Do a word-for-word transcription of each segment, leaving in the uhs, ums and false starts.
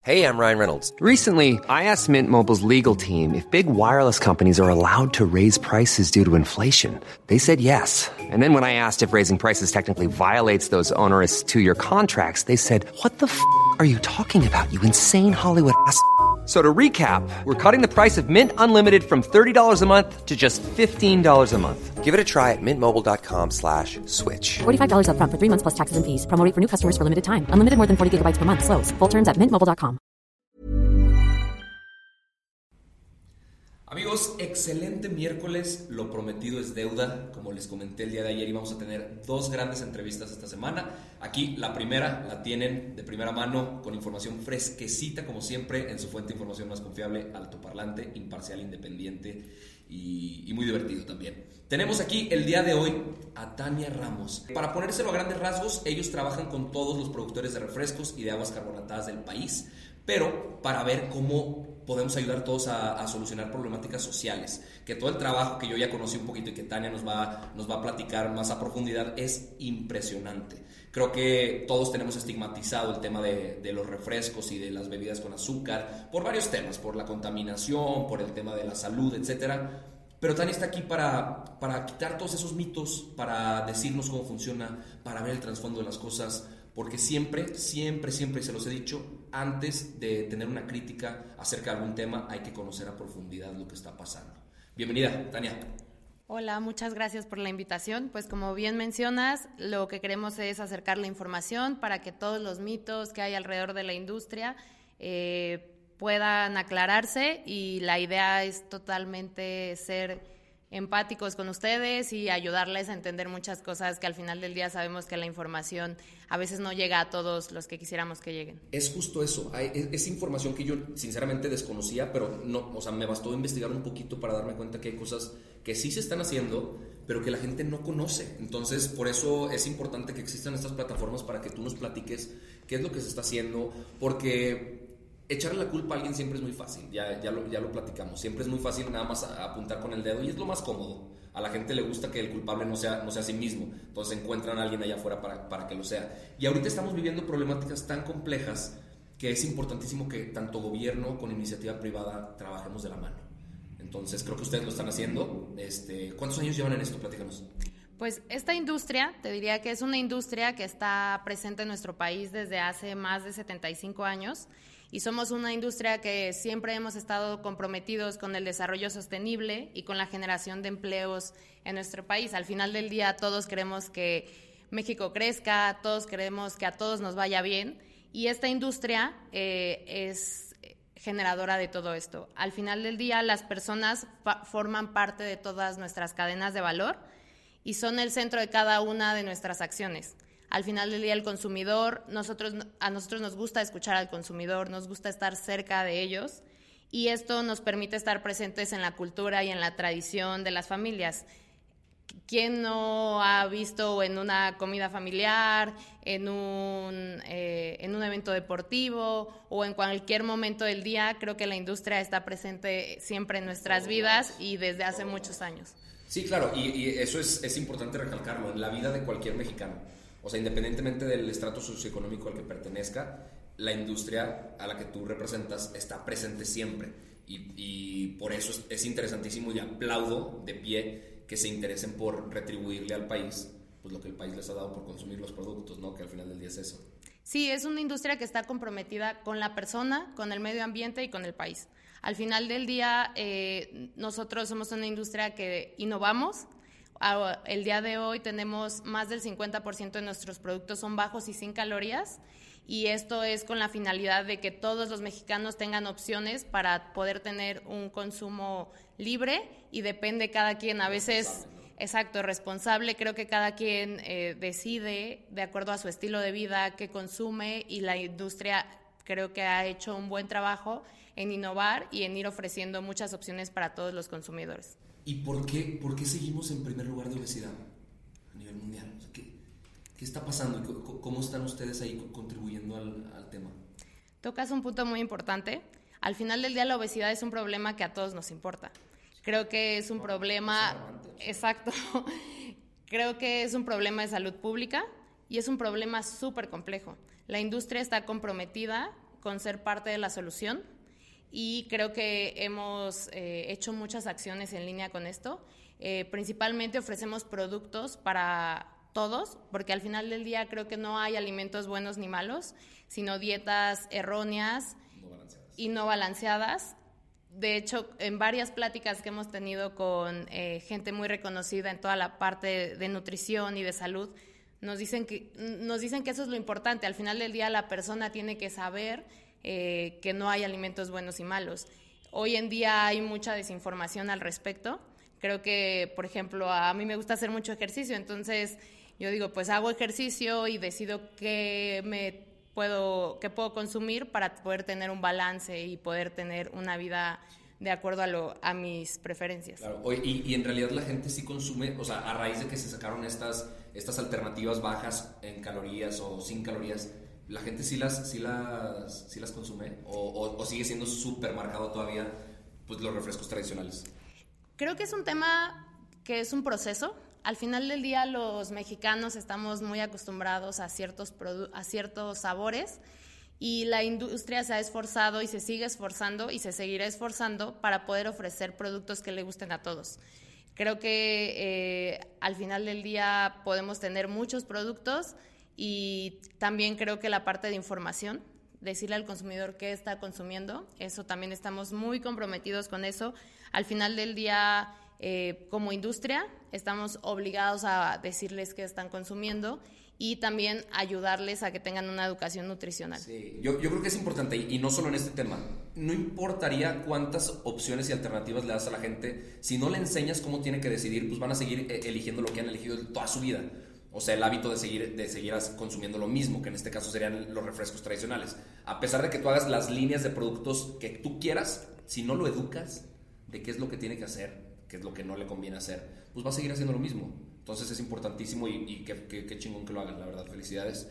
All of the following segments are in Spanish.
Hey, I'm Ryan Reynolds. Recently, I asked Mint Mobile's legal team if big wireless companies are allowed to raise prices due to inflation. They said yes. And then when I asked if raising prices technically violates those onerous two-year contracts, they said, "What the f*** are you talking about, you insane Hollywood ass?" So to recap, we're cutting the price of Mint Unlimited from thirty dollars a month to just fifteen dollars a month. Give it a try at mintmobile.com slash switch. forty-five dollars up front for three months plus taxes and fees. Promo rate for new customers for limited time. Unlimited more than forty gigabytes per month. Slows full terms at mint mobile dot com. Amigos, excelente miércoles, lo prometido es deuda. Como les comenté el día de ayer, íbamos a tener dos grandes entrevistas esta semana. Aquí la primera la tienen de primera mano, con información fresquecita como siempre, en su fuente de información más confiable, altoparlante, imparcial, independiente y, y muy divertido también. Tenemos aquí el día de hoy a Tania Ramos. Para ponérselo a grandes rasgos, ellos trabajan con todos los productores de refrescos y de aguas carbonatadas del país, pero para ver cómo podemos ayudar todos a, a solucionar problemáticas sociales, que todo el trabajo que yo ya conocí un poquito y que Tania nos va, nos va a platicar más a profundidad es impresionante. Creo que todos tenemos estigmatizado el tema de, de los refrescos y de las bebidas con azúcar por varios temas, por la contaminación, por el tema de la salud, etcétera. Pero Tania está aquí para, para quitar todos esos mitos, para decirnos cómo funciona, para ver el trasfondo de las cosas, porque siempre, siempre, siempre, y se los he dicho, antes de tener una crítica acerca de algún tema, hay que conocer a profundidad lo que está pasando. Bienvenida, Tania. Hola, muchas gracias por la invitación. Pues como bien mencionas, lo que queremos es acercar la información para que todos los mitos que hay alrededor de la industria eh, puedan aclararse, y la idea es totalmente ser empáticos con ustedes y ayudarles a entender muchas cosas que al final del día sabemos que la información a veces no llega a todos los que quisiéramos que lleguen. Es justo eso, hay, es información que yo sinceramente desconocía, pero no, o sea, me bastó investigar un poquito para darme cuenta que hay cosas que sí se están haciendo, pero que la gente no conoce. Entonces, por eso es importante que existan estas plataformas para que tú nos platiques qué es lo que se está haciendo, porque echarle la culpa a alguien siempre es muy fácil, ya, ya, lo, ya lo platicamos, siempre es muy fácil nada más apuntar con el dedo y es lo más cómodo. A la gente le gusta que el culpable no sea, no sea a sí mismo, entonces encuentran a alguien allá afuera para, para que lo sea. Y ahorita estamos viviendo problemáticas tan complejas que es importantísimo que tanto gobierno con iniciativa privada trabajemos de la mano. Entonces creo que ustedes lo están haciendo. Este, ¿cuántos años llevan en esto? Platícanos. Pues esta industria, te diría que es una industria que está presente en nuestro país desde hace más de setenta y cinco años. Y somos una industria que siempre hemos estado comprometidos con el desarrollo sostenible y con la generación de empleos en nuestro país. Al final del día todos queremos que México crezca, todos queremos que a todos nos vaya bien, y esta industria eh, es generadora de todo esto. Al final del día las personas fa- forman parte de todas nuestras cadenas de valor y son el centro de cada una de nuestras acciones. Al final del día el consumidor, nosotros, a nosotros nos gusta escuchar al consumidor, nos gusta estar cerca de ellos, y esto nos permite estar presentes en la cultura y en la tradición de las familias. ¿Quién no ha visto en una comida familiar, en un, eh, en un evento deportivo o en cualquier momento del día? Creo que la industria está presente siempre en nuestras vidas y desde hace muchos años. Sí, claro, y, y eso es, es importante recalcarlo, en la vida de cualquier mexicano. O sea, independientemente del estrato socioeconómico al que pertenezca, la industria a la que tú representas está presente siempre. Y, y por eso es, es interesantísimo, y aplaudo de pie que se interesen por retribuirle al país pues lo que el país les ha dado por consumir los productos, ¿no? Que al final del día es eso. Sí, es una industria que está comprometida con la persona, con el medio ambiente y con el país. Al final del día, eh, nosotros somos una industria que innovamos. El día de hoy tenemos más del cincuenta por ciento de nuestros productos son bajos y sin calorías, y esto es con la finalidad de que todos los mexicanos tengan opciones para poder tener un consumo libre, y depende cada quien, a veces, exacto, responsable. Creo que cada quien eh, decide de acuerdo a su estilo de vida qué consume, y la industria creo que ha hecho un buen trabajo en innovar y en ir ofreciendo muchas opciones para todos los consumidores. ¿Y por qué, por qué seguimos en primer lugar de obesidad a nivel mundial? O sea, ¿qué, ¿Qué está pasando y cómo están ustedes ahí contribuyendo al, al tema? Tocas un punto muy importante. Al final del día la obesidad es un problema que a todos nos importa. Creo que es un bueno, problema... Exacto. Creo que es un problema de salud pública y es un problema súper complejo. La industria está comprometida con ser parte de la solución y creo que hemos eh, hecho muchas acciones en línea con esto. Eh, principalmente ofrecemos productos para todos, porque al final del día creo que no hay alimentos buenos ni malos, sino dietas erróneas no balanceadas. y no balanceadas. De hecho, en varias pláticas que hemos tenido con eh, gente muy reconocida en toda la parte de, de nutrición y de salud, nos dicen que, nos dicen que eso es lo importante. Al final del día la persona tiene que saber eh, que no hay alimentos buenos y malos. Hoy en día hay mucha desinformación al respecto. Creo que, por ejemplo, a mí me gusta hacer mucho ejercicio, entonces yo digo, pues hago ejercicio y decido qué me puedo, qué puedo consumir para poder tener un balance y poder tener una vida de acuerdo a, lo, a mis preferencias. Claro, y, y en realidad la gente sí consume, o sea, a raíz de que se sacaron estas, estas alternativas bajas en calorías o sin calorías, ¿la gente sí las, sí las, sí las consume? ¿O, o, o sigue siendo súper marcado todavía pues, los refrescos tradicionales? Creo que es un tema que es un proceso. Al final del día los mexicanos estamos muy acostumbrados a ciertos, produ- a ciertos sabores y la industria se ha esforzado y se sigue esforzando y se seguirá esforzando para poder ofrecer productos que le gusten a todos. Creo que eh, al final del día podemos tener muchos productos y también creo que la parte de información, decirle al consumidor qué está consumiendo, eso también estamos muy comprometidos con eso. Al final del día, eh, como industria, estamos obligados a decirles qué están consumiendo y también ayudarles a que tengan una educación nutricional. Sí, yo, yo creo que es importante, y, y no solo en este tema. No importaría cuántas opciones y alternativas le das a la gente, si no le enseñas cómo tiene que decidir, pues van a seguir eh, eligiendo lo que han elegido toda su vida. O sea, el hábito de seguir, de seguir consumiendo lo mismo, que en este caso serían los refrescos tradicionales. A pesar de que tú hagas las líneas de productos que tú quieras, si no lo educas de qué es lo que tiene que hacer, qué es lo que no le conviene hacer, pues va a seguir haciendo lo mismo. Entonces es importantísimo y, y qué, qué, qué chingón que lo hagan, la verdad, felicidades.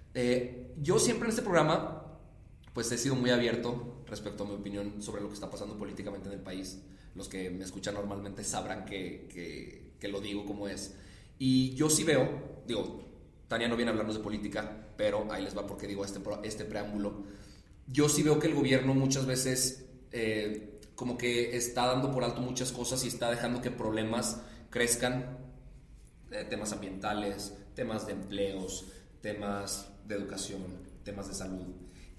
Eh, yo siempre en este programa, pues he sido muy abierto respecto a mi opinión sobre lo que está pasando políticamente en el país. Los que me escuchan normalmente sabrán que, que, que lo digo como es. Y yo sí veo, digo, Tania no viene a hablarnos de política, pero ahí les va porque digo este, este preámbulo. Yo sí veo que el gobierno muchas veces eh, como que está dando por alto muchas cosas y está dejando que problemas crezcan, eh, temas ambientales, temas de empleos, temas de educación, temas de salud.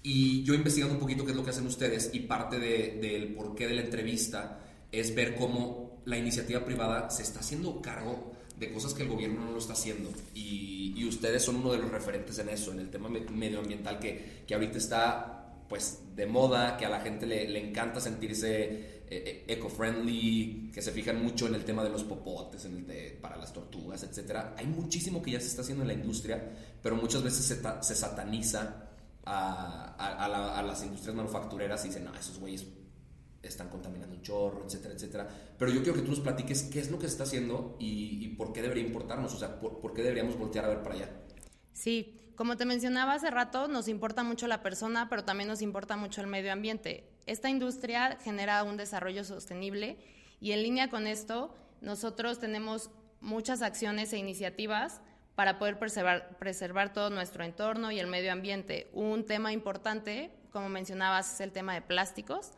Y yo investigando un poquito qué es lo que hacen ustedes y parte de, del porqué de la entrevista es ver cómo la iniciativa privada se está haciendo cargo de cosas que el gobierno no lo está haciendo y, y ustedes son uno de los referentes en eso, en el tema medioambiental que, que ahorita está pues de moda, que a la gente le, le encanta sentirse eh, eco-friendly, que se fijan mucho en el tema de los popotes, en el de, para las tortugas, etcétera. Hay muchísimo que ya se está haciendo en la industria, pero muchas veces se, ta, se sataniza a, a, a, la, a las industrias manufactureras y dicen, no, esos güeyes están contaminando un chorro, etcétera, etcétera. Pero yo quiero que tú nos platiques qué es lo que se está haciendo y, y por qué debería importarnos, o sea, por, por qué deberíamos voltear a ver para allá. Sí, como te mencionaba hace rato, nos importa mucho la persona, pero también nos importa mucho el medio ambiente. Esta industria genera un desarrollo sostenible y en línea con esto, nosotros tenemos muchas acciones e iniciativas para poder preservar, preservar todo nuestro entorno y el medio ambiente. Un tema importante, como mencionabas, es el tema de plásticos.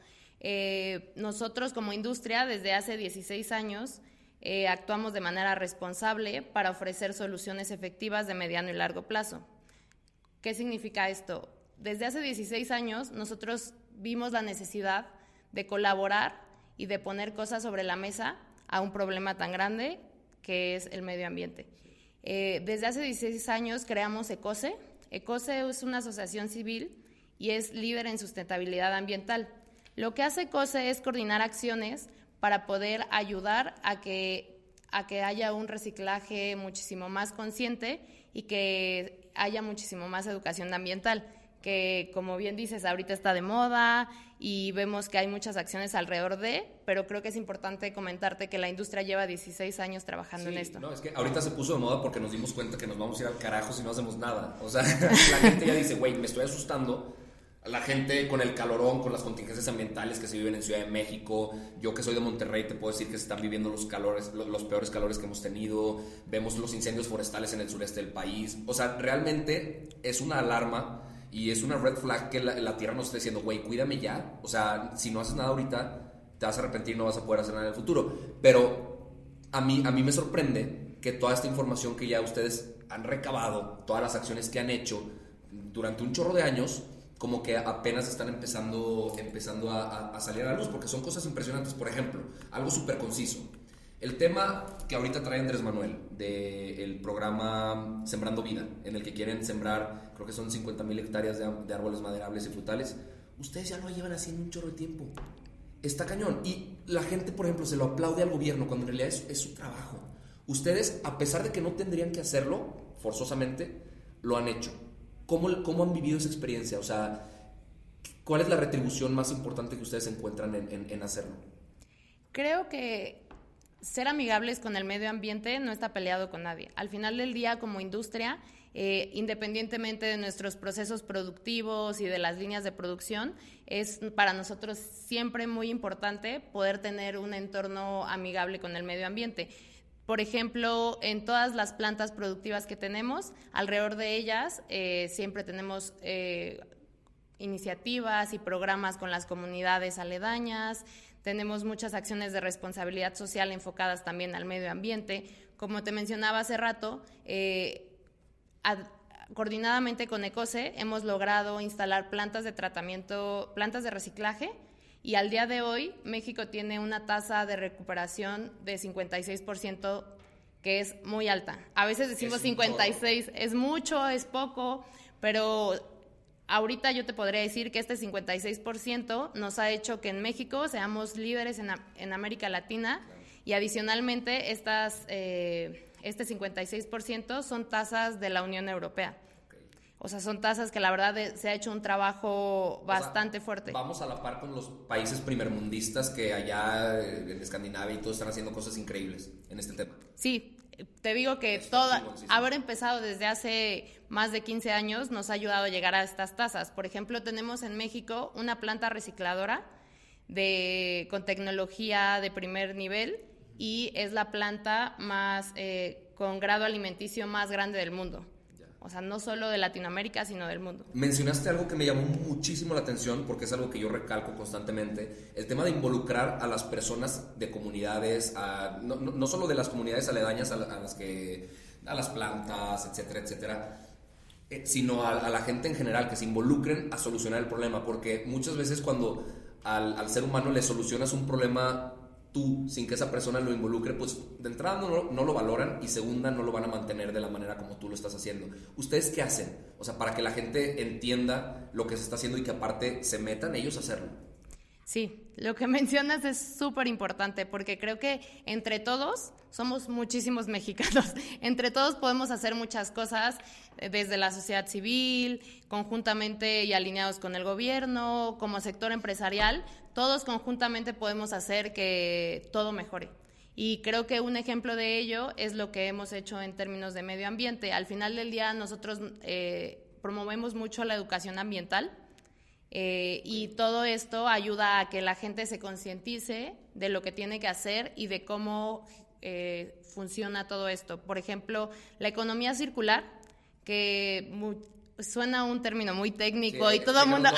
Eh, nosotros como industria desde hace dieciséis años eh, actuamos de manera responsable para ofrecer soluciones efectivas de mediano y largo plazo. ¿Qué significa esto? Desde hace dieciséis años nosotros vimos la necesidad de colaborar y de poner cosas sobre la mesa a un problema tan grande que es el medio ambiente. Eh, desde hace dieciséis años creamos ECOSE. ECOSE es una asociación civil y es líder en sustentabilidad ambiental. Lo que hace ECOSE es coordinar acciones para poder ayudar a que, a que haya un reciclaje muchísimo más consciente y que haya muchísimo más educación ambiental, que como bien dices, ahorita está de moda y vemos que hay muchas acciones alrededor de, pero creo que es importante comentarte que la industria lleva dieciséis años trabajando sí, en esto. No, es que ahorita se puso de moda porque nos dimos cuenta que nos vamos a ir al carajo si no hacemos nada. O sea, la gente ya dice, güey, me estoy asustando. La gente con el calorón, con las contingencias ambientales que se viven en Ciudad de México. Yo que soy de Monterrey te puedo decir que se están viviendo los calores, los, los peores calores que hemos tenido. Vemos los incendios forestales en el sureste del país. O sea, realmente es una alarma Y es una red flag que la, la Tierra nos está diciendo, güey, cuídame ya. O sea, si no haces nada ahorita, te vas a arrepentir y no vas a poder hacer nada en el futuro. Pero a mí, a mí me sorprende que toda esta información que ya ustedes han recabado, todas las acciones que han hecho durante un chorro de años, como que apenas están empezando, empezando a, a, a salir a la luz, porque son cosas impresionantes. Por ejemplo, algo súper conciso. El tema que ahorita trae Andrés Manuel del programa Sembrando Vida, en el que quieren sembrar, creo que son cincuenta mil hectáreas de, de árboles maderables y frutales, ustedes ya lo llevan haciendo un chorro de tiempo. Está cañón. Y la gente, por ejemplo, se lo aplaude al gobierno cuando en realidad es, es su trabajo. Ustedes, a pesar de que no tendrían que hacerlo, forzosamente, lo han hecho. ¿Cómo, cómo han vivido esa experiencia? O sea, ¿cuál es la retribución más importante que ustedes encuentran en, en, en hacerlo? Creo que ser amigables con el medio ambiente no está peleado con nadie. Al final del día, como industria, eh, independientemente de nuestros procesos productivos y de las líneas de producción, es para nosotros siempre muy importante poder tener un entorno amigable con el medio ambiente. Por ejemplo, en todas las plantas productivas que tenemos, alrededor de ellas eh, siempre tenemos eh, iniciativas y programas con las comunidades aledañas. Tenemos muchas acciones de responsabilidad social enfocadas también al medio ambiente. Como te mencionaba hace rato, eh, ad, coordinadamente con Ecose hemos logrado instalar plantas de tratamiento, plantas de reciclaje, y al día de hoy México tiene una tasa de recuperación de cincuenta y seis por ciento, que es muy alta. A veces decimos cincuenta y seis, es mucho, es poco, pero ahorita yo te podría decir que este cincuenta y seis por ciento nos ha hecho que en México seamos líderes en, en América Latina, y adicionalmente estas, eh, este cincuenta y seis por ciento son tasas de la Unión Europea. O sea, son tasas que la verdad de, se ha hecho un trabajo bastante o sea, fuerte. Vamos a la par con los países primermundistas que allá en Escandinavia y todos están haciendo cosas increíbles en este tema. Sí, te digo que toda, haber empezado desde hace más de quince años nos ha ayudado a llegar a estas tasas. Por ejemplo, tenemos en México una planta recicladora de, con tecnología de primer nivel, y es la planta más eh, con grado alimenticio más grande del mundo. O sea, no solo de Latinoamérica, sino del mundo. Mencionaste algo que me llamó muchísimo la atención, porque es algo que yo recalco constantemente, el tema de involucrar a las personas de comunidades, a, no, no, no solo de las comunidades aledañas a, la, a las que, a las plantas, etcétera, etcétera, eh, sino a, a la gente en general, que se involucren a solucionar el problema, porque muchas veces cuando al, al ser humano le solucionas un problema tú, sin que esa persona lo involucre, pues de entrada no, no lo valoran, y segunda, no lo van a mantener de la manera como tú lo estás haciendo. ¿Ustedes qué hacen? O sea, para que la gente entienda lo que se está haciendo y que aparte se metan ellos a hacerlo. Sí, lo que mencionas es súper importante, porque creo que entre todos somos muchísimos mexicanos. Entre todos podemos hacer muchas cosas, desde la sociedad civil, conjuntamente y alineados con el gobierno, como sector empresarial. Todos conjuntamente podemos hacer que todo mejore. Y creo que un ejemplo de ello es lo que hemos hecho en términos de medio ambiente. Al final del día nosotros eh, promovemos mucho la educación ambiental, eh, y todo esto ayuda a que la gente se concientice de lo que tiene que hacer y de cómo eh, funciona todo esto. Por ejemplo, la economía circular, que muy, suena un término muy técnico, sí, y todo el mundo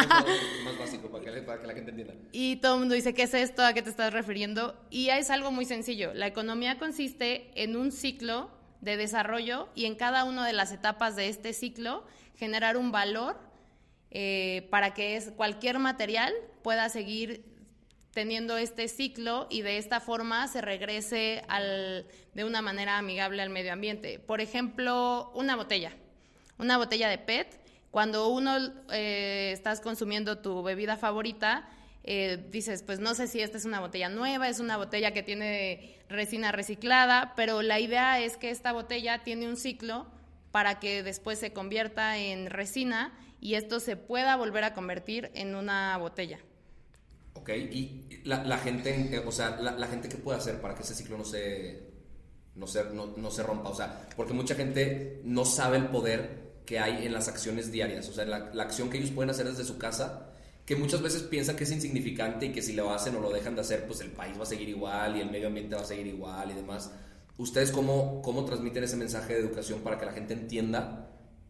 más básico para que, para que la gente entienda. Y todo el mundo dice, ¿qué es esto? ¿A qué te estás refiriendo? Y es algo muy sencillo. La economía consiste en un ciclo de desarrollo, y en cada una de las etapas de este ciclo generar un valor eh, para que es, cualquier material pueda seguir teniendo este ciclo, y de esta forma se regrese al, de una manera amigable al medio ambiente. Por ejemplo, una botella. Una botella de P E T, cuando uno eh, estás consumiendo tu bebida favorita, eh, dices, pues no sé si esta es una botella nueva, es una botella que tiene resina reciclada, pero la idea es que esta botella tiene un ciclo para que después se convierta en resina, y esto se pueda volver a convertir en una botella. Ok, y la, la gente, eh, o sea, la, la gente, ¿qué puede hacer para que ese ciclo no se, no se, no, no se rompa? O sea, porque mucha gente no sabe el poder que hay en las acciones diarias, o sea, la, la acción que ellos pueden hacer desde su casa, que muchas veces piensan que es insignificante y que si lo hacen o lo dejan de hacer, pues el país va a seguir igual y el medio ambiente va a seguir igual y demás. ¿Ustedes cómo, cómo transmiten ese mensaje de educación para que la gente entienda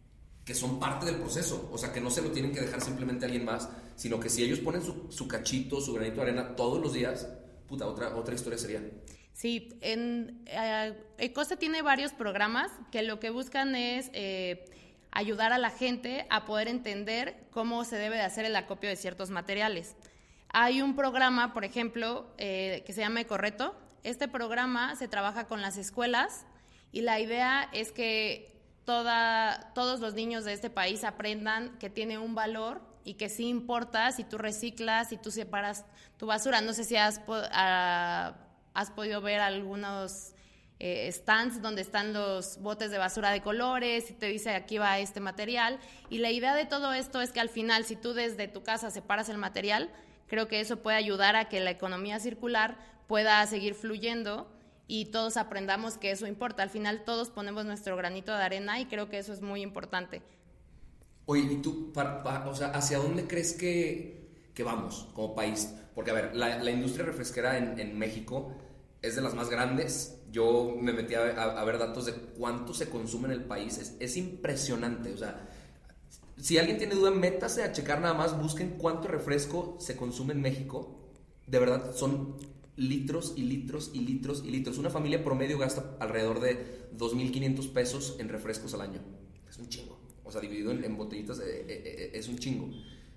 que son parte del proceso, o sea, que no se lo tienen que dejar simplemente a alguien más, sino que si ellos ponen su, su cachito, su granito de arena todos los días, puta, otra, otra historia sería. Sí, en, eh, Ecoste tiene varios programas que lo que buscan es eh, ayudar a la gente a poder entender cómo se debe de hacer el acopio de ciertos materiales. Hay un programa, por ejemplo, eh, que se llama Ecorreto. Este programa se trabaja con las escuelas y la idea es que Toda, todos los niños de este país aprendan que tiene un valor y que sí importa si tú reciclas, si tú separas tu basura. No sé si has, uh, has podido ver algunos eh, stands donde están los botes de basura de colores y te dice aquí va este material. Y la idea de todo esto es que al final, si tú desde tu casa separas el material, creo que eso puede ayudar a que la economía circular pueda seguir fluyendo y todos aprendamos que eso importa. Al final todos ponemos nuestro granito de arena y creo que eso es muy importante. Oye, ¿y tú, pa, pa, o sea, hacia dónde crees que, que vamos como país? Porque, a ver, la, la industria refresquera en, en México es de las más grandes. Yo me metí a, a, a ver datos de cuánto se consume en el país. Es, es impresionante. O sea, si alguien tiene duda, métase a checar nada más, busquen cuánto refresco se consume en México. De verdad, son litros y litros y litros y litros. Una familia promedio gasta alrededor de dos mil quinientos pesos en refrescos al año. Es un chingo. O sea, dividido en, en botellitas, eh, eh, es un chingo.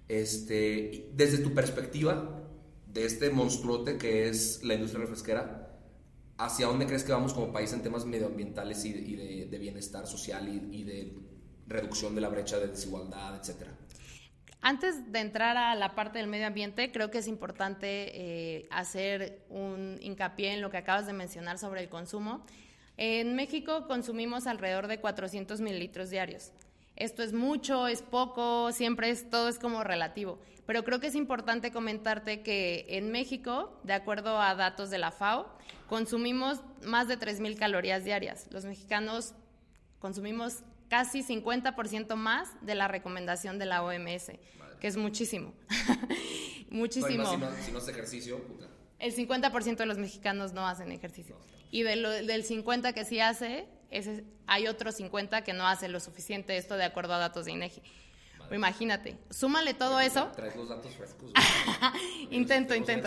Este, desde tu perspectiva, de este monstruote que es la industria refresquera, ¿hacia dónde crees que vamos como país en temas medioambientales y de, y de, de bienestar social y, y de reducción de la brecha de desigualdad, etcétera? Antes de entrar a la parte del medio ambiente, creo que es importante eh, hacer un hincapié en lo que acabas de mencionar sobre el consumo. En México consumimos alrededor de cuatrocientos mililitros diarios. Esto es mucho, es poco, siempre es, todo es como relativo. Pero creo que es importante comentarte que en México, de acuerdo a datos de la F A O, consumimos más de tres mil calorías diarias. Los mexicanos consumimos casi cincuenta por ciento más de la recomendación de la O M S, Madre. Que es muchísimo. Muchísimo. No, si, no, si no haces ejercicio, puta. El cincuenta por ciento de los mexicanos no hacen ejercicio. Y de lo, del cincuenta por ciento que sí hace, ese, hay otro cincuenta por ciento que no hace lo suficiente, esto de acuerdo a datos de INEGI. Pero imagínate, súmale todo Madre, eso. Traes los datos frescos. intento, intento.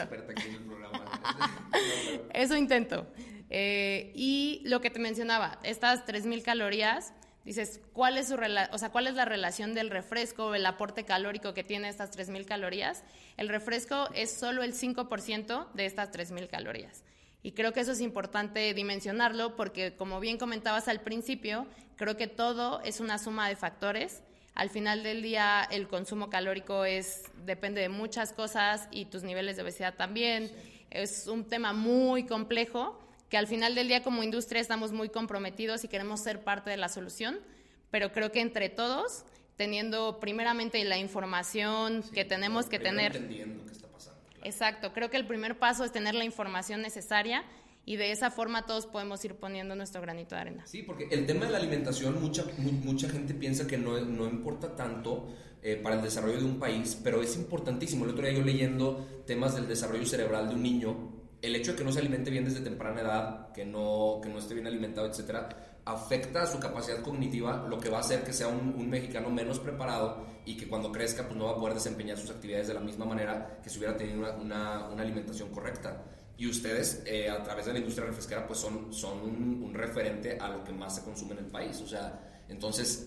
Eso intento. Eh, y lo que te mencionaba, estas tres mil calorías, dices, ¿cuál es su rela- o sea, ¿cuál es la relación del refresco, el aporte calórico que tiene estas tres mil calorías? El refresco es solo el cinco por ciento de estas tres mil calorías. Y creo que eso es importante dimensionarlo porque, como bien comentabas al principio, creo que todo es una suma de factores. Al final del día, el consumo calórico es depende de muchas cosas y tus niveles de obesidad también. Sí. Es un tema muy complejo que al final del día como industria estamos muy comprometidos y queremos ser parte de la solución, pero creo que entre todos, teniendo primeramente la información sí, que tenemos que tener. Entendiendo qué está pasando. Claro. Exacto, creo que el primer paso es tener la información necesaria y de esa forma todos podemos ir poniendo nuestro granito de arena. Sí, porque el tema de la alimentación, mucha, mu- mucha gente piensa que no, no importa tanto eh, para el desarrollo de un país, pero es importantísimo. El otro día yo leyendo temas del desarrollo cerebral de un niño, el hecho de que no se alimente bien desde temprana edad, que no, que no esté bien alimentado, etcétera, afecta a su capacidad cognitiva, lo que va a hacer que sea un, un mexicano menos preparado y que cuando crezca pues no va a poder desempeñar sus actividades de la misma manera que si hubiera tenido una, una, una alimentación correcta. Y ustedes, eh, a través de la industria refresquera, pues son, son un, un referente a lo que más se consume en el país. O sea, entonces,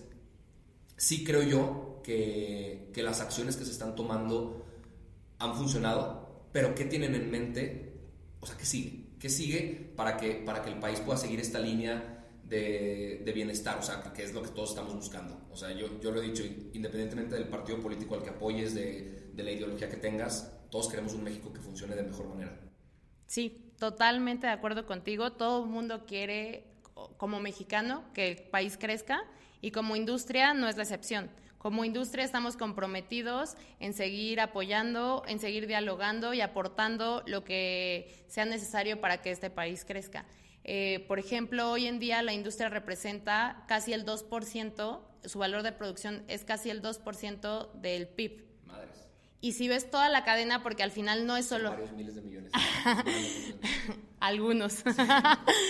sí creo yo que, que las acciones que se están tomando han funcionado, pero ¿qué tienen en mente? O sea, ¿qué sigue? ¿Qué sigue para que, para que el país pueda seguir esta línea de, de bienestar? O sea, que es lo que todos estamos buscando. O sea, yo, yo lo he dicho, independientemente del partido político al que apoyes, de, de la ideología que tengas, todos queremos un México que funcione de mejor manera. Sí, totalmente de acuerdo contigo. Todo el mundo quiere, como mexicano, que el país crezca y como industria no es la excepción. Como industria estamos comprometidos en seguir apoyando, en seguir dialogando y aportando lo que sea necesario para que este país crezca. Eh, por ejemplo, hoy en día la industria representa casi el dos por ciento, su valor de producción es casi el dos por ciento del P I B. Madres. Y si ves toda la cadena, porque al final no es solo... Varios miles de millones. Algunos.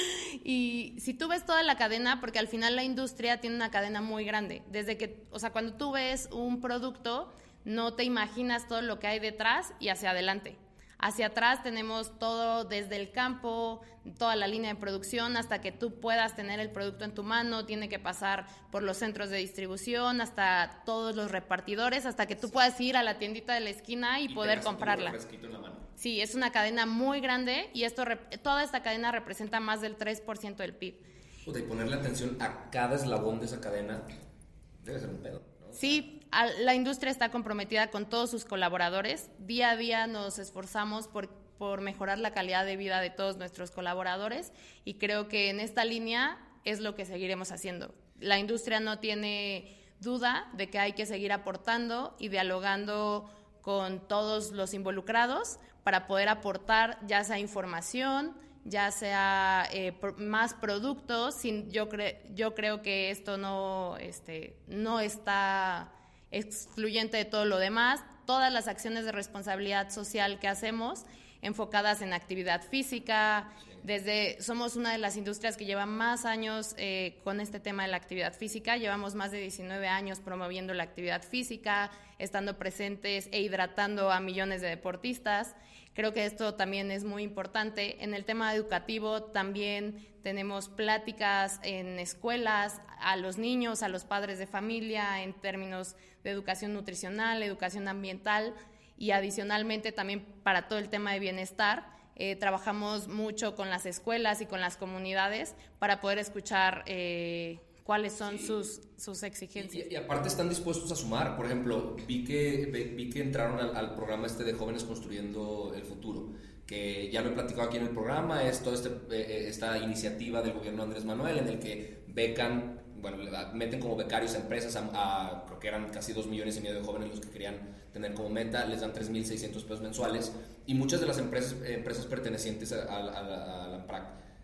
Y si tú ves toda la cadena, porque al final la industria tiene una cadena muy grande, desde que, o sea, cuando tú ves un producto, no te imaginas todo lo que hay detrás y hacia adelante. Hacia atrás tenemos todo desde el campo, toda la línea de producción, hasta que tú puedas tener el producto en tu mano, tiene que pasar por los centros de distribución, hasta todos los repartidores, hasta que tú puedas ir a la tiendita de la esquina y, y poder comprarla. En la mano. Sí, es una cadena muy grande y esto toda esta cadena representa más del tres por ciento del P I B. Puta, y ponerle atención a cada eslabón de esa cadena debe ser un pedo, ¿no? Sí, la industria está comprometida con todos sus colaboradores. Día a día nos esforzamos por, por mejorar la calidad de vida de todos nuestros colaboradores y creo que en esta línea es lo que seguiremos haciendo. La industria no tiene duda de que hay que seguir aportando y dialogando con todos los involucrados para poder aportar ya sea información, ya sea eh, por, más productos. Sin, yo, cre, yo creo que esto no, este, no está excluyente de todo lo demás. Todas las acciones de responsabilidad social que hacemos enfocadas en actividad física, desde somos una de las industrias que lleva más años eh, con este tema de la actividad física, llevamos más de diecinueve años promoviendo la actividad física, estando presentes e hidratando a millones de deportistas. Creo que esto también es muy importante. En el tema educativo también tenemos pláticas en escuelas a los niños, a los padres de familia, en términos de educación nutricional, educación ambiental y adicionalmente también para todo el tema de bienestar. Eh, trabajamos mucho con las escuelas y con las comunidades para poder escuchar eh, cuáles son sí. sus, sus exigencias. Y, y aparte están dispuestos a sumar. Por ejemplo, vi que, vi que entraron al, al programa este de Jóvenes Construyendo el Futuro, que ya lo he platicado aquí en el programa, es toda este, eh, esta iniciativa del gobierno de Andrés Manuel en el que becan, bueno, meten como becarios a empresas, a, a, creo que eran casi dos millones y medio de jóvenes los que querían tener como meta, les dan tres mil seiscientos pesos mensuales, y muchas de las empresas, empresas pertenecientes a, a, a, a la AMPRAC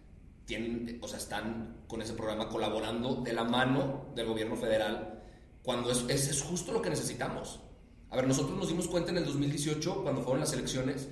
tienen, o sea, están con ese programa colaborando de la mano del gobierno federal, cuando es, es, es justo lo que necesitamos. A ver, nosotros nos dimos cuenta en el dos mil dieciocho, cuando fueron las elecciones,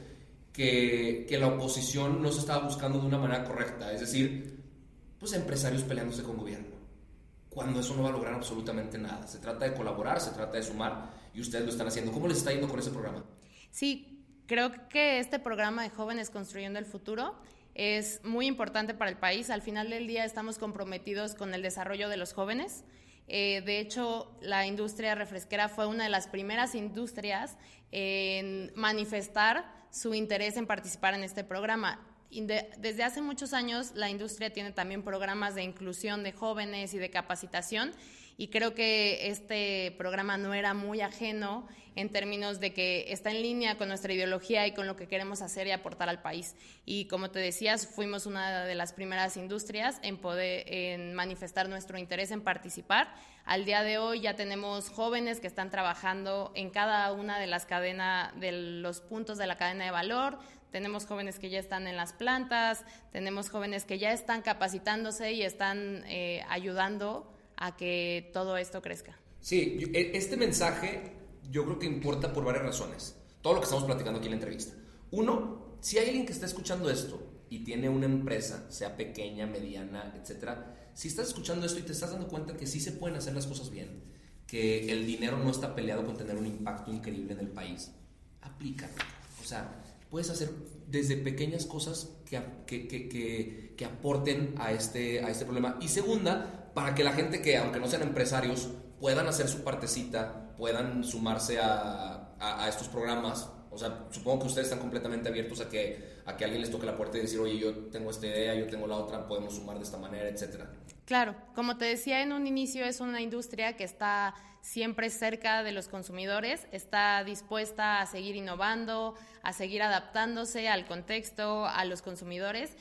que, que la oposición no se estaba buscando de una manera correcta, es decir, pues empresarios peleándose con gobierno, cuando eso no va a lograr absolutamente nada. Se trata de colaborar, se trata de sumar, y ustedes lo están haciendo. ¿Cómo les está yendo con ese programa? Sí, creo que este programa de Jóvenes Construyendo el Futuro es muy importante para el país. Al final del día estamos comprometidos con el desarrollo de los jóvenes. Eh, de hecho, la industria refresquera fue una de las primeras industrias en manifestar su interés en participar en este programa. Desde hace muchos años la industria tiene también programas de inclusión de jóvenes y de capacitación, y creo que este programa no era muy ajeno en términos de que está en línea con nuestra ideología y con lo que queremos hacer y aportar al país. Y como te decías, fuimos una de las primeras industrias en poder en manifestar nuestro interés en participar. Al día de hoy ya tenemos jóvenes que están trabajando en cada una de las cadenas, de los puntos de la cadena de valor. Tenemos jóvenes que ya están en las plantas, tenemos jóvenes que ya están capacitándose y están eh, ayudando a que todo esto crezca. Sí, este mensaje yo creo que importa por varias razones. Todo lo que estamos platicando aquí en la entrevista. Uno, si hay alguien que está escuchando esto y tiene una empresa, sea pequeña, mediana, etcétera, si estás escuchando esto y te estás dando cuenta que sí se pueden hacer las cosas bien, que el dinero no está peleado con tener un impacto increíble en el país, aplícalo. O sea, puedes hacer desde pequeñas cosas que, que, que, que, que aporten a este, a este problema. Y segunda, para que la gente que, aunque no sean empresarios, puedan hacer su partecita, puedan sumarse a, a, a estos programas. O sea, supongo que ustedes están completamente abiertos a que, a que alguien les toque la puerta y decir, oye, yo tengo esta idea, yo tengo la otra, podemos sumar de esta manera, etcétera. Claro, como te decía en un inicio, es una industria que está siempre cerca de los consumidores, está dispuesta a seguir innovando, a seguir adaptándose al contexto, a los consumidores,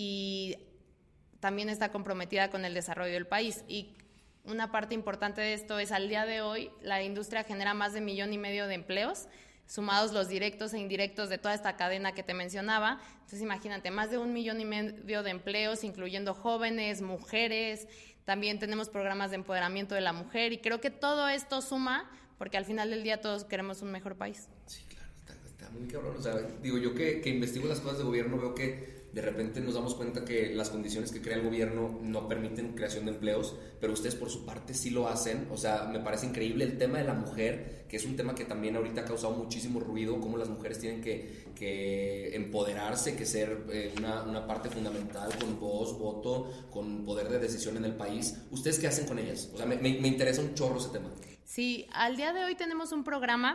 y también está comprometida con el desarrollo del país. Y una parte importante de esto es, al día de hoy, la industria genera más de un millón y medio de empleos, sumados los directos e indirectos de toda esta cadena que te mencionaba. Entonces, imagínate, más de un millón y medio de empleos, incluyendo jóvenes, mujeres. También tenemos programas de empoderamiento de la mujer, y creo que todo esto suma, porque al final del día todos queremos un mejor país. Sí, claro, está, está muy cabrón. O sea, digo, yo que, que investigo las cosas de gobierno, veo que de repente nos damos cuenta que las condiciones que crea el gobierno no permiten creación de empleos, pero ustedes por su parte sí lo hacen. O sea, me parece increíble el tema de la mujer, que es un tema que también ahorita ha causado muchísimo ruido, cómo las mujeres tienen que, que empoderarse, que ser eh, una, una parte fundamental con voz, voto, con poder de decisión en el país. ¿Ustedes qué hacen con ellas? O sea, me, me, me interesa un chorro ese tema. Sí, al día de hoy tenemos un programa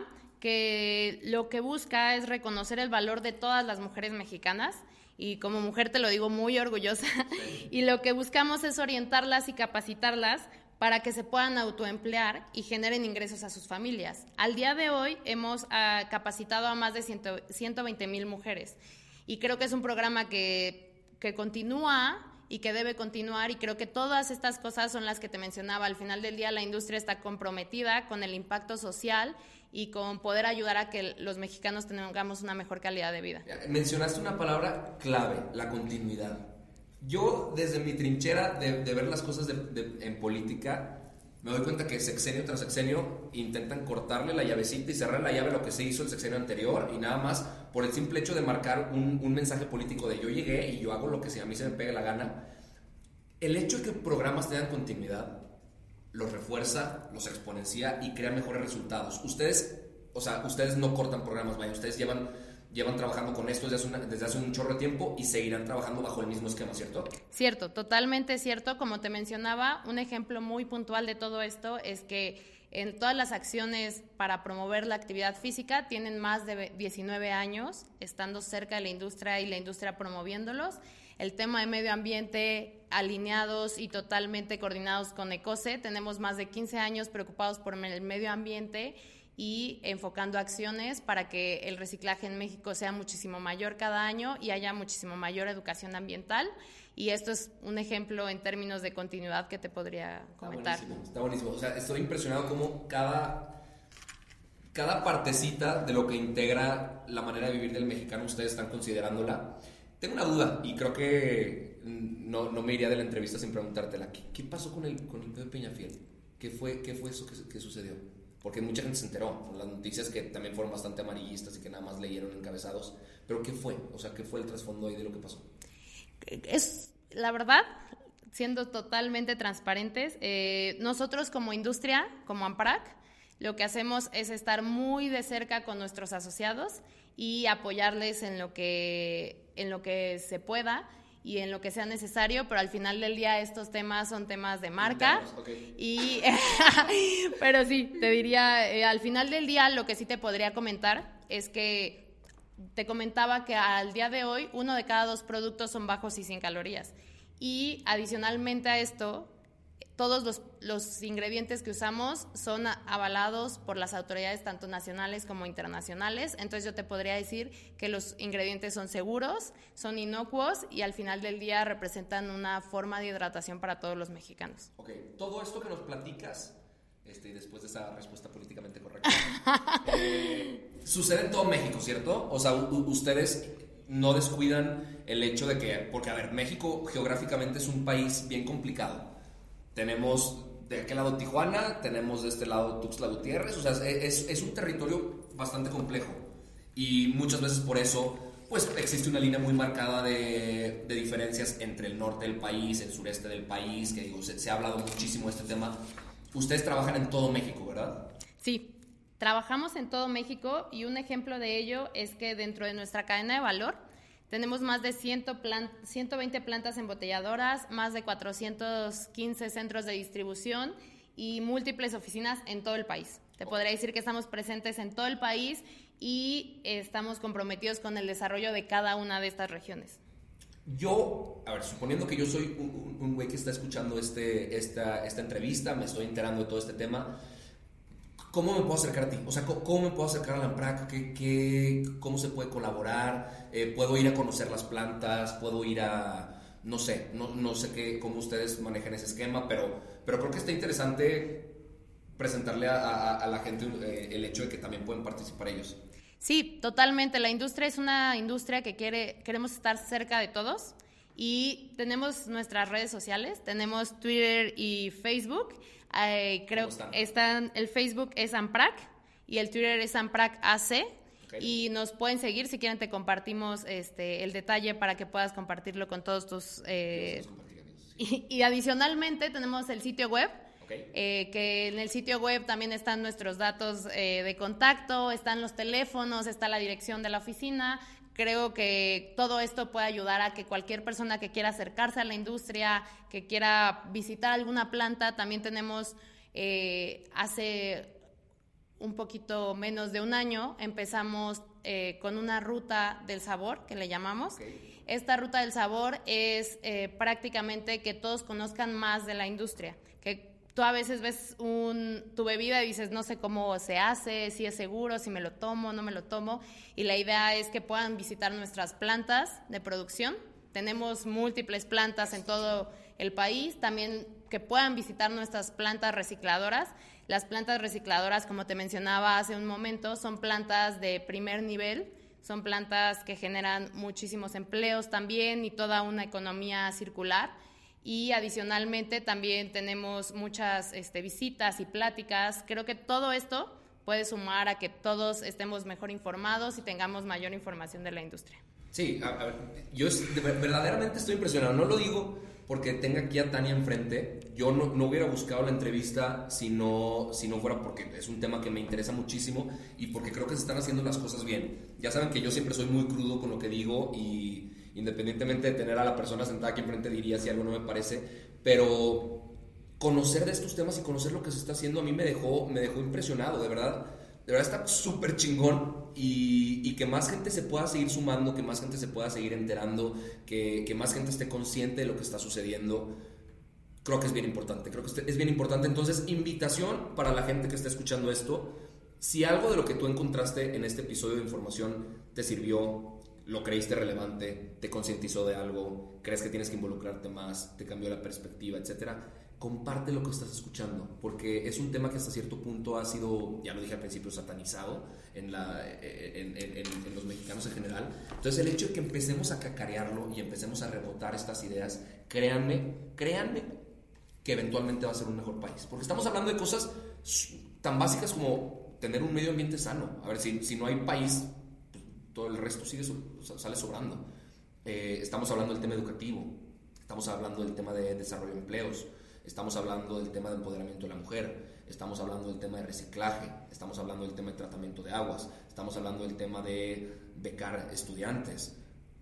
que lo que busca es reconocer el valor de todas las mujeres mexicanas, y como mujer te lo digo muy orgullosa, sí. Y lo que buscamos es orientarlas y capacitarlas para que se puedan autoemplear y generen ingresos a sus familias. Al día de hoy hemos uh, capacitado a más de ciento veinte mil mujeres, y creo que es un programa que, que continúa y que debe continuar, y creo que todas estas cosas son las que te mencionaba. Al final del día la industria está comprometida con el impacto social y con poder ayudar a que los mexicanos tengamos una mejor calidad de vida. Mencionaste una palabra clave, la continuidad. Yo, desde mi trinchera de, de ver las cosas de, de, en política, me doy cuenta que sexenio tras sexenio intentan cortarle la llavecita y cerrar la llave a lo que se hizo el sexenio anterior, y nada más por el simple hecho de marcar un, un mensaje político de yo llegué y yo hago lo que a mí se me pegue la gana. El hecho de que programas tengan continuidad los refuerza, los exponencia y crea mejores resultados. Ustedes, o sea, ustedes no cortan programas, vaya, ustedes llevan, llevan trabajando con esto desde hace, una, desde hace un chorro de tiempo y seguirán trabajando bajo el mismo esquema, ¿cierto? Cierto, totalmente cierto. Como te mencionaba, un ejemplo muy puntual de todo esto es que en todas las acciones para promover la actividad física tienen más de diecinueve años estando cerca de la industria y la industria promoviéndolos. El tema de medio ambiente, alineados y totalmente coordinados con ECOSE, tenemos más de quince años preocupados por el medio ambiente y enfocando acciones para que el reciclaje en México sea muchísimo mayor cada año y haya muchísimo mayor educación ambiental. Y esto es un ejemplo en términos de continuidad que te podría comentar. Está buenísimo, está buenísimo. O sea, estoy impresionado cómo cada, cada partecita de lo que integra la manera de vivir del mexicano ustedes están considerándola. Tengo una duda y creo que no, no me iría de la entrevista sin preguntártela. ¿Qué, qué pasó con el, con el pedo de Peñafiel? ¿Qué fue, qué fue eso que, que sucedió? Porque mucha gente se enteró por las noticias que también fueron bastante amarillistas y que nada más leyeron encabezados. Pero ¿qué fue? O sea, ¿qué fue el trasfondo ahí de lo que pasó? Es, la verdad, siendo totalmente transparentes, eh, nosotros como industria, como AMPRAC, lo que hacemos es estar muy de cerca con nuestros asociados y apoyarles en lo que, en lo que se pueda y en lo que sea necesario, pero al final del día estos temas son temas de marca. Okay. Y pero sí, te diría, eh, al final del día lo que sí te podría comentar es que te comentaba que al día de hoy uno de cada dos productos son bajos y sin calorías, y adicionalmente a esto todos los, los ingredientes que usamos son avalados por las autoridades tanto nacionales como internacionales. Entonces yo te podría decir que los ingredientes son seguros, son inocuos y al final del día representan una forma de hidratación para todos los mexicanos. Ok, todo esto que nos platicas, este, después de esa respuesta políticamente correcta, eh, sucede en todo México, ¿cierto? O sea, u- ustedes no descuidan el hecho de que, porque a ver, México geográficamente es un país bien complicado. Tenemos de aquel lado Tijuana, tenemos de este lado Tuxtla Gutiérrez, o sea, es, es un territorio bastante complejo y muchas veces por eso pues existe una línea muy marcada de, de diferencias entre el norte del país, el sureste del país, que digo, se, se ha hablado muchísimo de este tema. Ustedes trabajan en todo México, ¿verdad? Sí, trabajamos en todo México y un ejemplo de ello es que dentro de nuestra cadena de valor tenemos más de ciento veinte plantas embotelladoras, más de cuatrocientos quince centros de distribución y múltiples oficinas en todo el país. Te podría decir que estamos presentes en todo el país y estamos comprometidos con el desarrollo de cada una de estas regiones. Yo, a ver, suponiendo que yo soy un güey que está escuchando este, esta, esta entrevista, me estoy enterando de todo este tema, ¿cómo me puedo acercar a ti? O sea, ¿cómo, cómo me puedo acercar a la AMPRAC? ¿Qué, qué, ¿Cómo se puede colaborar? Eh, ¿Puedo ir a conocer las plantas? ¿Puedo ir a...? No sé, no, no sé qué, cómo ustedes manejan ese esquema, pero, pero creo que está interesante presentarle a, a, a la gente eh, el hecho de que también pueden participar ellos. Sí, totalmente. La industria es una industria que quiere, queremos estar cerca de todos y tenemos nuestras redes sociales, tenemos Twitter y Facebook. Eh, creo que están, el Facebook es AMPRAC y el Twitter es AMPRAC A C Okay. Y nos pueden seguir, si quieren te compartimos este, el detalle para que puedas compartirlo con todos tus... Eh, sí. y, y adicionalmente tenemos el sitio web, okay. eh, que en el sitio web también están nuestros datos eh, de contacto, están los teléfonos, está la dirección de la oficina. Creo que todo esto puede ayudar a que cualquier persona que quiera acercarse a la industria, que quiera visitar alguna planta, también tenemos eh, hace... un poquito menos de un año, empezamos eh, con una ruta del sabor, que le llamamos. Okay. Esta ruta del sabor es eh, prácticamente que todos conozcan más de la industria, que tú a veces ves un, tu bebida y dices, no sé cómo se hace, si es seguro, si me lo tomo, no me lo tomo, y la idea es que puedan visitar nuestras plantas de producción. Tenemos múltiples plantas en todo el país, también que puedan visitar nuestras plantas recicladoras. Las plantas recicladoras, como te mencionaba hace un momento, son plantas de primer nivel, son plantas que generan muchísimos empleos también y toda una economía circular. Y adicionalmente también tenemos muchas este, visitas y pláticas. Creo que todo esto puede sumar a que todos estemos mejor informados y tengamos mayor información de la industria. Sí, a, a ver, yo verdaderamente estoy impresionado. No lo digo porque tenga aquí a Tania enfrente. Yo no, no hubiera buscado la entrevista si no, si no fuera porque es un tema que me interesa muchísimo y porque creo que se están haciendo las cosas bien. Ya saben que yo siempre soy muy crudo con lo que digo y independientemente de tener a la persona sentada aquí enfrente diría si algo no me parece, pero conocer de estos temas y conocer lo que se está haciendo a mí me dejó, me dejó impresionado, de verdad. De verdad está súper chingón y, y que más gente se pueda seguir sumando, que más gente se pueda seguir enterando, que, que más gente esté consciente de lo que está sucediendo. Creo que es bien importante, creo que es bien importante. Entonces, invitación para la gente que está escuchando esto. Si algo de lo que tú encontraste en este episodio de información te sirvió, lo creíste relevante, te concientizó de algo, crees que tienes que involucrarte más, te cambió la perspectiva, etcétera, comparte lo que estás escuchando, porque es un tema que hasta cierto punto ha sido, ya lo dije al principio, satanizado en, la, en, en, en, en los mexicanos en general. Entonces el hecho de que empecemos a cacarearlo y empecemos a rebotar estas ideas, créanme, créanme que eventualmente va a ser un mejor país, porque estamos hablando de cosas tan básicas como tener un medio ambiente sano. A ver, si, si no hay país, pues, todo el resto sigue, sale sobrando. Eh, estamos hablando del tema educativo, estamos hablando del tema de desarrollo de empleos, estamos hablando del tema de empoderamiento de la mujer, estamos hablando del tema de reciclaje, estamos hablando del tema de tratamiento de aguas, estamos hablando del tema de becar estudiantes.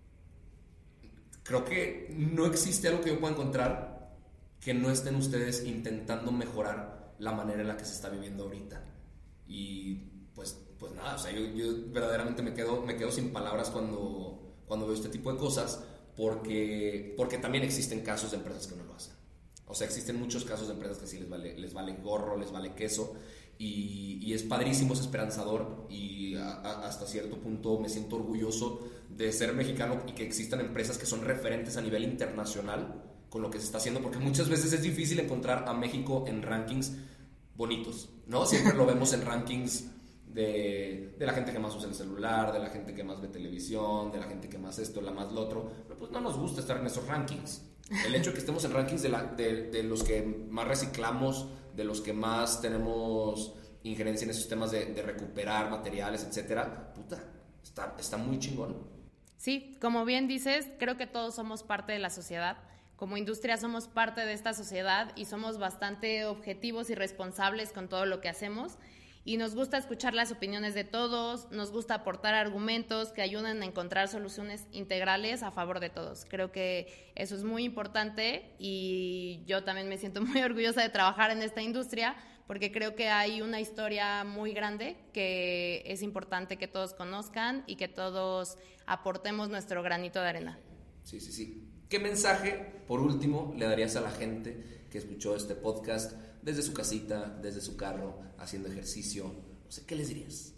Creo que no existe algo que yo pueda encontrar que no estén ustedes intentando mejorar la manera en la que se está viviendo ahorita. Y pues, pues nada, o sea, yo, yo verdaderamente me quedo, me quedo sin palabras cuando, cuando veo este tipo de cosas, porque, porque también existen casos de empresas que no lo hacen. O sea, existen muchos casos de empresas que sí les vale, les vale gorro, les vale queso, y, y es padrísimo, es esperanzador, y a, a, hasta cierto punto me siento orgulloso de ser mexicano y que existan empresas que son referentes a nivel internacional con lo que se está haciendo, porque muchas veces es difícil encontrar a México en rankings bonitos, ¿no? Siempre lo vemos en rankings de, de la gente que más usa el celular, de la gente que más ve televisión, de la gente que más esto, la más lo otro, pero pues no nos gusta estar en esos rankings. El hecho de que estemos en rankings de, la, de, de los que más reciclamos, de los que más tenemos injerencia en esos temas de, de recuperar materiales, etcétera, puta, está, está muy chingón. Sí, como bien dices, creo que todos somos parte de la sociedad. Como industria somos parte de esta sociedad y somos bastante objetivos y responsables con todo lo que hacemos. Y nos gusta escuchar las opiniones de todos, nos gusta aportar argumentos que ayuden a encontrar soluciones integrales a favor de todos. Creo que eso es muy importante y yo también me siento muy orgullosa de trabajar en esta industria porque creo que hay una historia muy grande que es importante que todos conozcan y que todos aportemos nuestro granito de arena. Sí, sí, sí. ¿Qué mensaje, por último, le darías a la gente que escuchó este podcast desde su casita, desde su carro, haciendo ejercicio? No sé, ¿qué les dirías?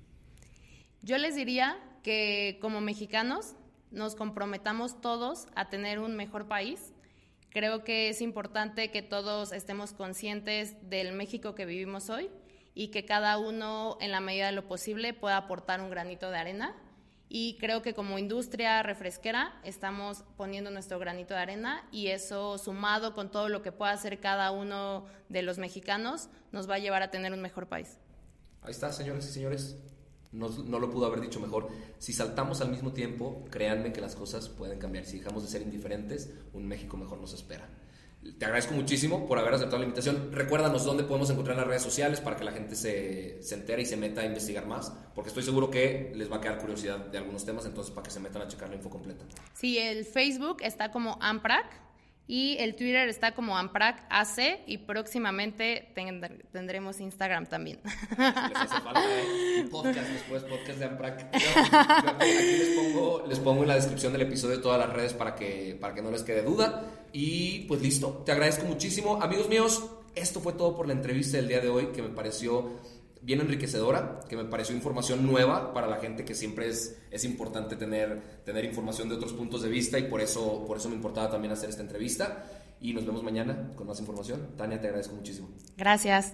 Yo les diría que como mexicanos nos comprometamos todos a tener un mejor país. Creo que es importante que todos estemos conscientes del México que vivimos hoy y que cada uno, en la medida de lo posible, pueda aportar un granito de arena. Y creo que como industria refresquera estamos poniendo nuestro granito de arena y eso, sumado con todo lo que pueda hacer cada uno de los mexicanos, nos va a llevar a tener un mejor país. Ahí está, señoras y señores. No, no lo pudo haber dicho mejor. Si saltamos al mismo tiempo, créanme que las cosas pueden cambiar. Si dejamos de ser indiferentes, un México mejor nos espera. Te agradezco muchísimo por haber aceptado la invitación. Recuérdanos dónde podemos encontrar en las redes sociales para que la gente se, se entere y se meta a investigar más, porque estoy seguro que les va a quedar curiosidad de algunos temas, entonces para que se metan a checar la info completa. Sí, el Facebook está como AMPRAC y el Twitter está como AMPRAC A C y próximamente tend- tendremos Instagram también. Les hace falta, ¿eh? Un podcast después, podcast de AMPRAC. Yo, yo aquí les pongo, les pongo en la descripción del episodio todas las redes para que, para que no les quede duda. Y pues listo, te agradezco muchísimo. Amigos míos, esto fue todo por la entrevista del día de hoy, que me pareció bien enriquecedora, que me pareció información nueva para la gente, que siempre es, es importante tener, tener información de otros puntos de vista, y por eso, por eso me importaba también hacer esta entrevista. Y nos vemos mañana con más información. Tania, te agradezco muchísimo. Gracias.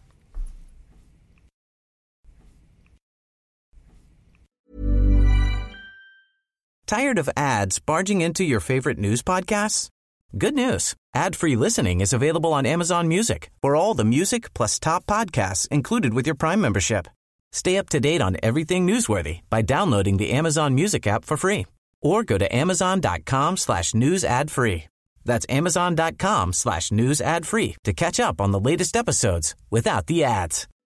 Tired of ads barging into your favorite news podcasts? Good news. Ad-free listening is available on Amazon Music for all the music plus top podcasts included with your Prime membership. Stay up to date on everything newsworthy by downloading the Amazon Music app for free or go to amazon.com slash news ad free. That's amazon.com slash news ad free to catch up on the latest episodes without the ads.